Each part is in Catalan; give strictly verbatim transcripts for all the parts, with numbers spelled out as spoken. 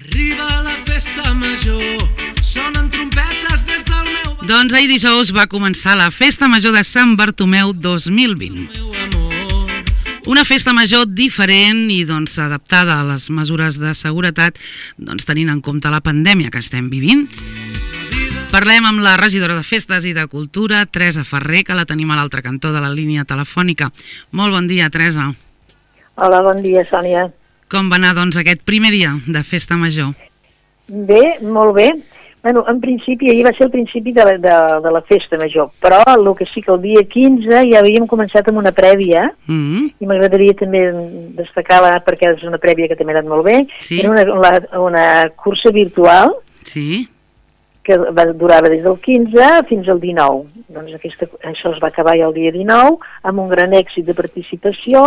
Arriba la festa major, sonen trompetes des del meu... Doncs ahir dijous va començar la Festa Major de Sant Bartomeu dos mil vint. Una festa major diferent i doncs adaptada a les mesures de seguretat, doncs tenint en compte la pandèmia que estem vivint. Parlem amb la regidora de Festes i de Cultura, Teresa Ferrer, que la tenim a l'altre cantó de la línia telefònica. Molt bon dia, Teresa. Hola, bon dia, Sònia. Com va anar, doncs, aquest primer dia de Festa Major? Bé, molt bé. Bueno, en principi, ahir va ser el principi de la, de, de la Festa Major, però el que sí que el dia quinze ja havíem començat amb una prèvia, mm-hmm. i m'agradaria també destacar-la perquè és una prèvia que també ha anat molt bé. Sí. Era una, una, una cursa virtual, sí, que va, durava des del quinze fins al dinou. Doncs aquesta, això es va acabar ja el dia dinou, amb un gran èxit de participació,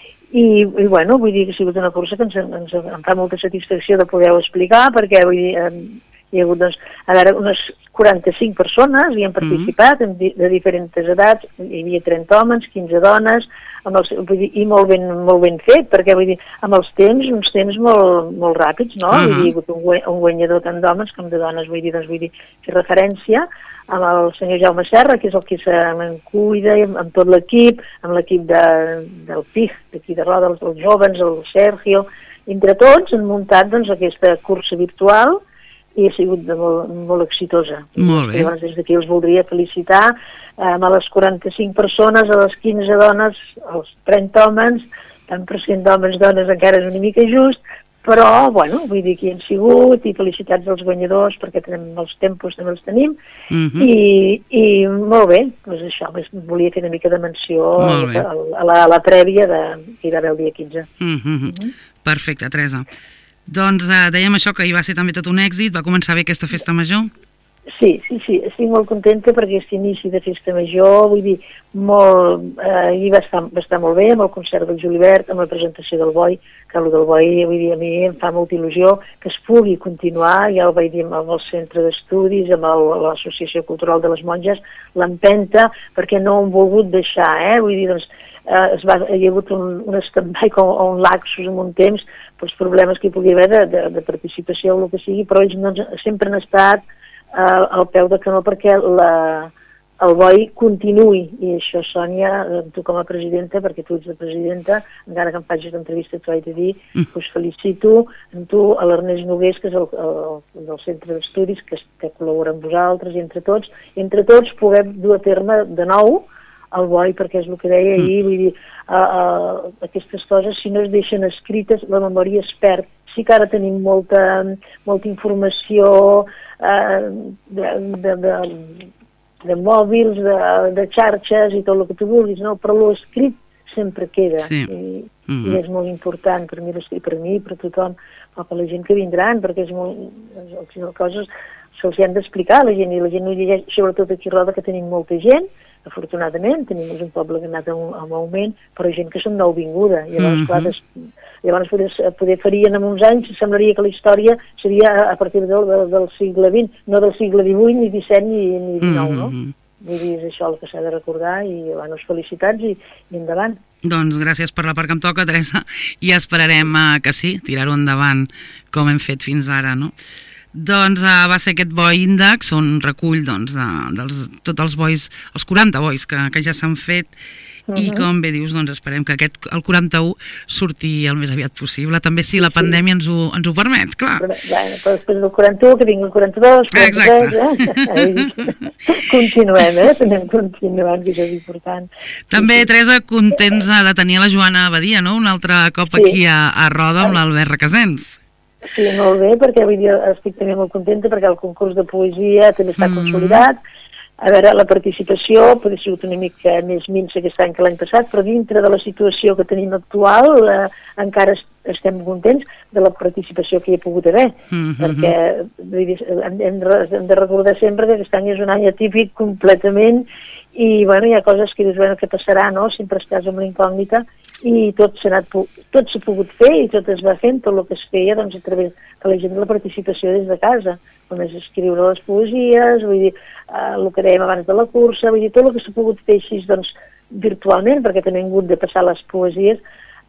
i, i bueno, vull dir que ha sigut una cursa que ens, ens, em fa molta satisfacció de poder-ho explicar, perquè vull dir, eh, hi ha hagut doncs, a veure, unes quaranta-cinc persones hi han participat, mm-hmm. de diferents edats, hi havia trenta homes, quinze dones, amb els, vull dir, i molt ben, molt ben fet, perquè vull dir, amb els temps, uns temps molt, molt ràpids, no? Uh-huh. Vull dir, hi ha hagut un, un guanyador tant d'homes com de dones, vull dir, doncs vull dir, fer referència amb el senyor Jaume Serra, que és el que se'n cuida, amb, amb tot l'equip, amb l'equip de, del P I G, d'aquí de Roda, els, els jovens, el Sergio, entre tots han muntat doncs aquesta cursa virtual i ha sigut de molt, molt exitosa. Molt bé. Llavors, des d'aquí els voldria felicitar eh, a les quaranta-cinc persones, a les quinze dones, als trenta homes, tant per cent d'homes dones encara és una mica just, però, bueno, vull dir que hi han sigut, i felicitats als guanyadors, perquè tenim els tempos, també els tenim, mm-hmm. i, i molt bé, doncs això, volia fer una mica de menció a, a, la, a la prèvia de, que hi va haver el dia quinze. Mm-hmm. Mm-hmm. Perfecte, Teresa. Doncs eh, dèiem això, que hi va ser també tot un èxit, va començar bé aquesta festa major? Sí, sí, sí, estic molt contenta perquè aquest inici de festa major, vull dir, molt, eh, hi va estar, va estar molt bé, amb el concert del Julibert, amb la presentació del Boi, que el del Boi, vull dir, a mi em fa molta il·lusió que es pugui continuar, ja el vaig dir amb el centre d'estudis, amb l'Associació Cultural de les Monges, l'empenta, perquè no han volgut deixar, eh, vull dir, doncs, eh, es va, hi ha hagut un, un stand-by, un laxus en un temps, pels problemes que hi podia haver de, de, de participació o el que sigui, però ells no, sempre han estat eh, al peu de canó perquè la, el Boi continuï, i això, Sònia, tu com a presidenta, perquè tu ets la presidenta, encara que em facis l'entrevista t'ho haig de dir, mm. us felicito amb tu, a l'Ernest Nogués, que és el, el, del centre d'estudis, que, que col·labora amb vosaltres, i entre tots, entre tots puguem dur a terme de nou el Boi, perquè és el que deia ahir, vull dir, uh, uh, aquestes coses, si no es deixen escrites, la memòria es perd. Sí que ara tenim molta, molta informació uh, de, de, de, de mòbils, de, de xarxes i tot el que tu vulguis, no? Però l'escrit sempre queda, sí. I, mm-hmm. i és molt important per mi l'escrit, per mi, per tothom, però per la gent que vindran, perquè és molt, les coses se'ls han d'explicar a la gent, i la gent no llegeix, sobretot aquí a Roda, que tenim molta gent, afortunadament, tenim un poble que ha anat en augment, però gent que són nouvinguda, i llavors, mm-hmm. clar, des, llavors poder, poder farien en uns anys, semblaria que la història seria a partir del, del, del segle vint, no del segle divuit, ni disset, ni, ni dinou, mm-hmm. no? Vull dir, és això el que s'ha de recordar, i bueno, felicitats i, i endavant. Doncs gràcies per la part que em toca, Teresa, i esperarem uh, que sí, tirar-ho endavant com hem fet fins ara, no? Doncs uh, va ser aquest Boi Índex, un recull doncs, de, dels, tots els bois, els quaranta bois que, que ja s'han fet, uh-huh. i com bé dius, doncs esperem que aquest, el quaranta-u surti el més aviat possible, també si la pandèmia ens ho, ens ho permet, clar. Però, bueno, però després del quaranta-u, que vingui el quaranta-dos, quaranta-tres, eh? Continuem, eh? Tenem continuant, que això és important. També, Teresa, contents de tenir la Joana Badia, no?, un altre cop sí. aquí a, a Roda amb l'Albert Requesens. Sí, molt bé, perquè vull dir, estic també molt contenta perquè el concurs de poesia també està mm. consolidat. A veure, la participació pot haver sigut una mica més minsa aquest any que l'any passat, però dintre de la situació que tenim actual eh, encara estem contents de la participació que hi ha pogut haver, mm-hmm. perquè vull dir, hem, hem de recordar sempre que aquest any és un any atípic completament, i bueno, hi ha coses que dius, bueno, què passarà, no? Sempre estàs amb la incògnita, i tot s'ha anat, tot s'ha pogut fer i tot es va fent, tot el que es feia doncs, a través de la gent de la participació des de casa, com és escriure les poesies, vull dir, eh, el que dèiem abans de la cursa, vull dir, tot el que s'ha pogut fer així doncs, virtualment, perquè també hem hagut de passar les poesies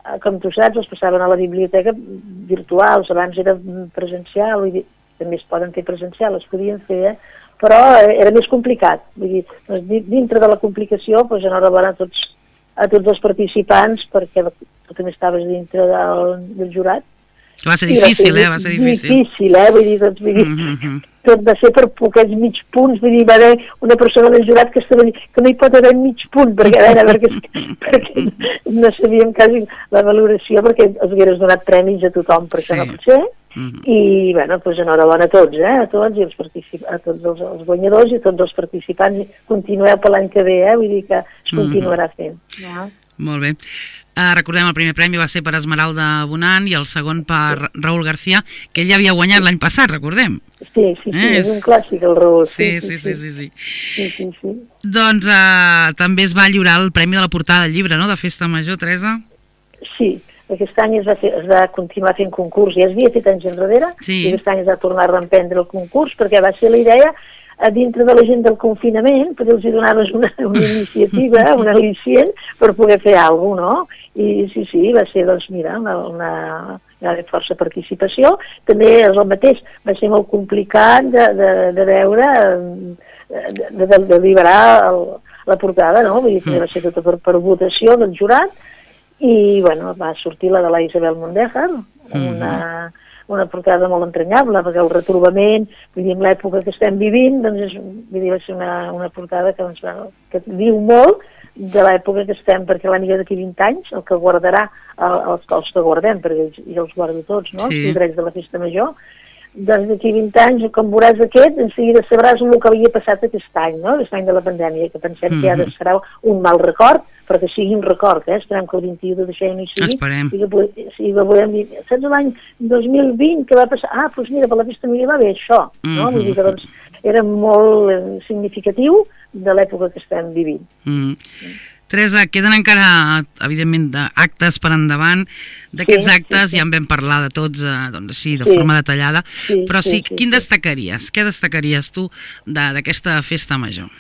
com tu saps, els passaven a la biblioteca virtuals, abans era presencial, vull dir, també es poden fer presencial, es podien fer, eh? Però era més complicat. Vull dir, doncs, dintre de la complicació, doncs, enhorabona a tots, a tots els participants, perquè tu també estaves dintre del, del jurat. Va ser difícil, eh? Va ser difícil. Difícil, eh? Vull dir, doncs, vull dir, mm-hmm. tot va ser per poquets mig punts, vull dir, va haver una persona del jurat que estava dient que no hi pot haver mig punt, perquè, a veure, perquè, perquè no sabíem quasi la valoració, perquè els hagués donat premis a tothom, per això sí. No pot ser. Mm-hmm. I, bueno, doncs enhorabona a tots, eh? A tots, i els particip... a tots els, els guanyadors i a tots els participants. Continueu per l'any que ve, eh? Vull dir que es continuarà fent. Ja. Molt bé. Uh, recordem, el primer premi va ser per Esmeralda Bonan i el segon per Raúl García, que ell ja havia guanyat l'any passat, recordem. Sí, sí, sí, eh? És un clàssic el Raúl. Sí, sí, sí, sí. sí, sí. sí, sí, sí. Doncs uh, també es va lliurar el premi de la portada del llibre, no?, de Festa Major, Teresa? Sí, aquest any es va, fer, es va continuar fent concurs, ja es havia fet anys enrere, sí. I aquest any es va tornar a reemprendre el concurs, perquè va ser la idea, a dintre de la gent del confinament, perquè els hi donaves una, una iniciativa, una al·licient, per poder fer alguna cosa, no? I sí, sí, va ser, doncs, mira, una, una, una força participació. També és el mateix, va ser molt complicat de, de, de veure, de, de, de deliberar el, la portada, no? Vull dir que va ser tota per, per votació del jurat, i, bueno, va sortir la de la Isabel Mondejar, una... una portada molt entranyable, perquè el retrobament, vull dir, en l'època que estem vivint, doncs és, vull dir, va ser una, una portada que, doncs, que diu molt de l'època que estem, perquè l'any d'aquí vint anys, el que guardarà, el, els, els que guardem, perquè jo els guardo tots, no?, sí. Els drets de la Festa Major, doncs d'aquí vint anys, com veuràs aquest, en seguida sabràs el que havia passat aquest any, no?, aquest any de la pandèmia, que pensem mm-hmm. que ara serà un mal record, però que sigui un record, eh? Esperem que el vint-i-u de desembre no hi sigui. Esperem. I que, sí, que podem dir, saps l'any dos mil vint que va passar? Ah, doncs mira, per la Festa Major va bé això, no? Mm-hmm. Vull dir que, doncs, era molt eh, significatiu de l'època que estem vivint. Mm. Mm. Teresa, queden encara, evidentment, actes per endavant. D'aquests sí, actes sí, sí. Ja en vam parlar de tots, eh, doncs sí, de sí. forma detallada, sí, però sí, sí, sí quin sí. destacaries? Què destacaries tu d'aquesta Festa Major?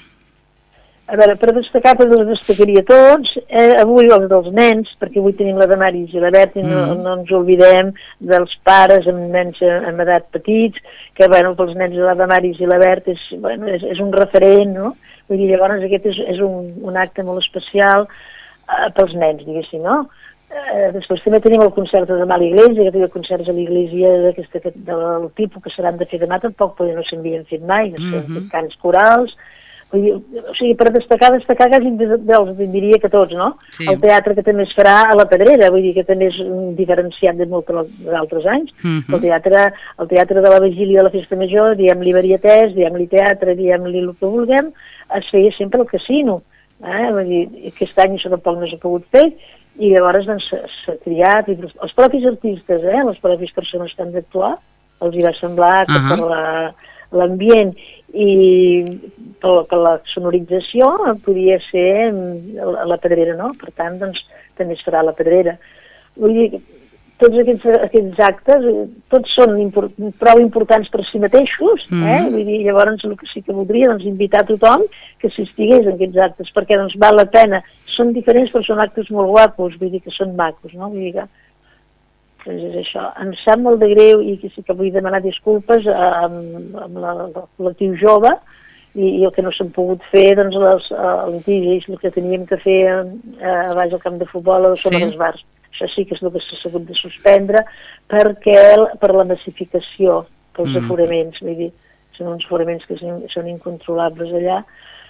A veure, per destacar, per destacaria tots, eh, avui els dels nens, perquè avui tenim la Damaris i la Bert, i no, mm. no ens oblidem dels pares amb nens en edat petits, que, bueno, pels nens de la Damaris i la Bert és, bueno, és, és un referent, no? Vull dir, llavors aquest és, és un, un acte molt especial eh, pels nens, diguéssim, no? Eh, després també tenim el concert de demà a l'Iglésia, que tenim concerts a l'Iglésia d'aquesta, del tipus que seran de fer demà, tampoc poder no s'havien fet mai, no sé, mm-hmm. cants corals. Vull dir, o sigui, per destacar, destacar quasi dels, diria que tots, no? Sí. El teatre que també es farà a la Pedrera, vull dir que també és diferenciat de molt d'altres anys. Mm-hmm. El teatre, el teatre de la Vigília de la Festa Major, diem-li varietés, diem-li teatre, diem-li el que vulguem, es feia sempre al casino. Eh? Vull dir, aquest any això tampoc no s'ha pogut fer, i llavors doncs, s'ha triat, i els propis artistes, eh? Les propis persones que han d'actuar, els hi va semblar que uh-huh. per l'ambient i per, per la sonorització podia ser a la Pedrera, no? Per tant, doncs, també es farà a la Pedrera. Vull dir, tots aquests, aquests actes, tots són import, prou importants per si mateixos, eh? Mm. Vull dir, llavors el que sí que voldria, doncs, invitar a tothom que s'estigués en aquests actes, perquè, doncs, val la pena. Són diferents, però són actes molt guapos, vull dir que són macos, no? Vull dir que doncs és això. Em sap molt de greu i que sí que vull demanar disculpes amb, amb la, el col·lectiu jove i, i el que no s'han pogut fer, doncs els, els D Js, el que teníem que fer a baix al camp de futbol o sobre sí. els bars. Això sí que és el que s'ha hagut de suspendre perquè per la massificació, pels mm. aforaments, vull dir, són uns aforaments que són, són incontrolables allà.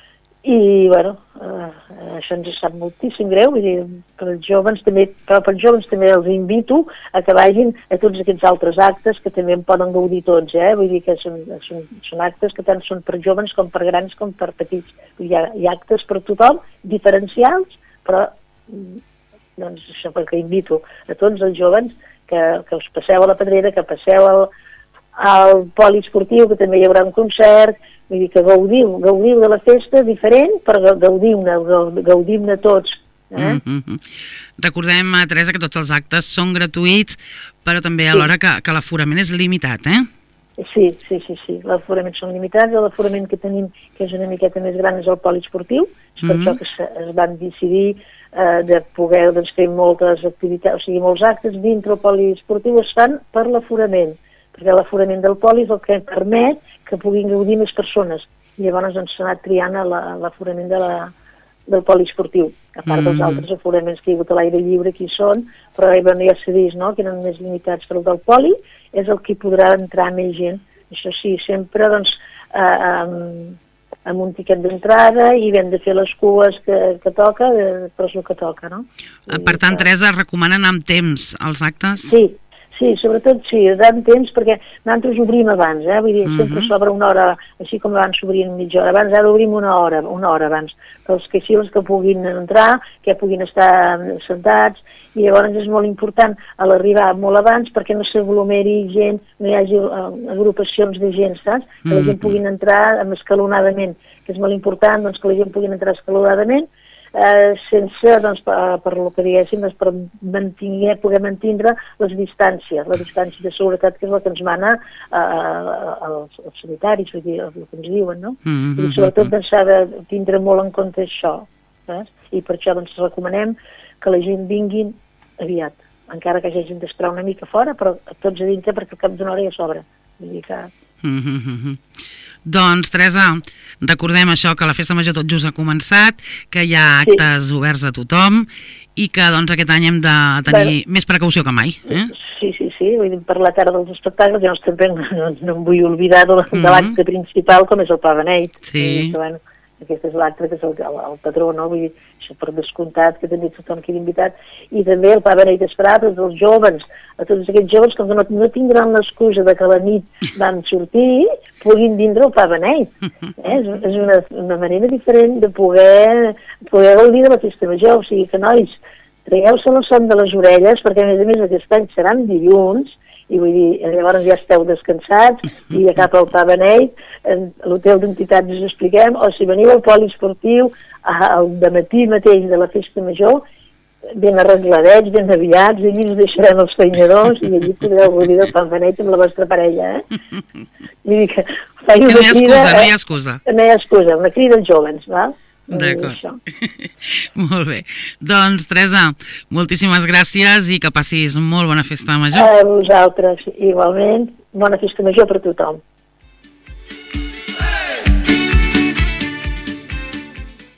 I, bueno, eh, això ens sap moltíssim greu, vull dir, per als joves també, però per als joves també els invito a que vagin a tots aquests altres actes que també en poden gaudir tots, eh? Vull dir que són, són, són actes que tant són per joves com per grans com per petits. Hi ha, hi ha actes per tothom, diferencials, però doncs això perquè invito a tots els joves que, que us passeu a la Pedrera, que passeu al, al poliesportiu, que també hi haurà un concert. Vull dir que gaudiu, gaudiu de la festa diferent, però gaudiu-ne, gaudim-ne tots. Eh? Mm-hmm. Recordem, Teresa, que tots els actes són gratuïts, però també alhora sí. que, que l'aforament és limitat, eh? Sí, sí, sí, sí. L'aforament són limitats, l'aforament que tenim, que és una miqueta més gran, és el poliesportiu, és per mm-hmm. això que es van decidir eh, de poder doncs, fer moltes activitats, o sigui, molts actes dintre el poliesportiu es fan per l'aforament, perquè l'aforament del poli és el que permet que puguin gaudir més persones. I llavors doncs, s'ha anat triant l'aforament de la, del poliesportiu, a part dels mm. altres aforaments que hi ha hagut a l'aire lliure, que hi són, però bueno, ja s'ha vist, no?, que eren més limitats, però el del poli és el que podrà entrar més gent. Això sí, sempre doncs, eh, amb, amb un tiquet d'entrada i hem de fer les cues que, que toca, però és el que toca, no? Per tant, Teresa, recomanen amb temps els actes? Sí, sí, sobretot sí, amb temps, perquè nosaltres obrim abans, eh? Vull dir, uh-huh. sempre s'obre una hora, així com abans s'obrien mitja hora, abans ara obrim una hora, una hora abans, pels que sí, els que puguin entrar, que puguin estar sentats, i llavors és molt important a l'arribar molt abans perquè no s'aglomeri gent, no hi hagi agrupacions de gent, saps? Que la gent puguin entrar escalonadament, que és molt important doncs, que la gent puguin entrar escalonadament, eh, sense, doncs, per, per lo que diguéssim, doncs, per mantenir, poder mantindre les distàncies, la distància de seguretat, que és la que ens mana eh, els, els sanitaris, vull dir, el que ens diuen, no? Mm-hmm. I sobretot doncs, s'ha de tindre molt en compte això, saps? I per això doncs, recomanem que la gent vinguin aviat, encara que hagin d'esperar una mica fora, però tots a dintre perquè al cap d'una hora ja s'obre. Vull dir que... Mm-hmm. Doncs, Teresa, recordem això, que la Festa Major tot just ha començat, que hi ha actes sí. oberts a tothom i que doncs, aquest any hem de tenir bueno, més precaució que mai. Eh? Sí, sí, sí, vull dir, per la tarda dels espectacles, llavors també no, no em vull oblidar de, mm-hmm. de l'acte principal, com és el Pa Beneit. Sí. I, bueno, aquest és l'acte que és el, el, el patró, no? Vull dir, això per descomptat, que també tothom quedi invitat, i també el Pa Beneit esperar a tots els joves, a tots aquests joves que no, no tindran l'excusa de que a la nit van sortir, puguin vindre al Pa Beneit. Eh? És, és una, una manera diferent de poder, poder gaudir de la Festa Major, o sigui que, nois, tragueu-se la son de les orelles, perquè a més a més aquest any seran dilluns, i vull dir, llavors ja esteu descansats i ja cap al Pa Beneit, a l'hotel d'entitats us expliquem, o si veniu al poliesportiu al dematí mateix de la Festa Major, ben arregladets, ben aviats, i allí us deixarem els feinadors i allí podreu gaudir del Pa Beneit amb la vostra parella, eh? Vull dir que faig una crida... No hi ha excusa, no hi ha excusa. No hi ha excusa, una crida als joves, val? D'acord. Molt bé. Doncs, Teresa, moltíssimes gràcies i que passis molt bona Festa Major. A vosaltres, igualment. Bona Festa Major per tothom.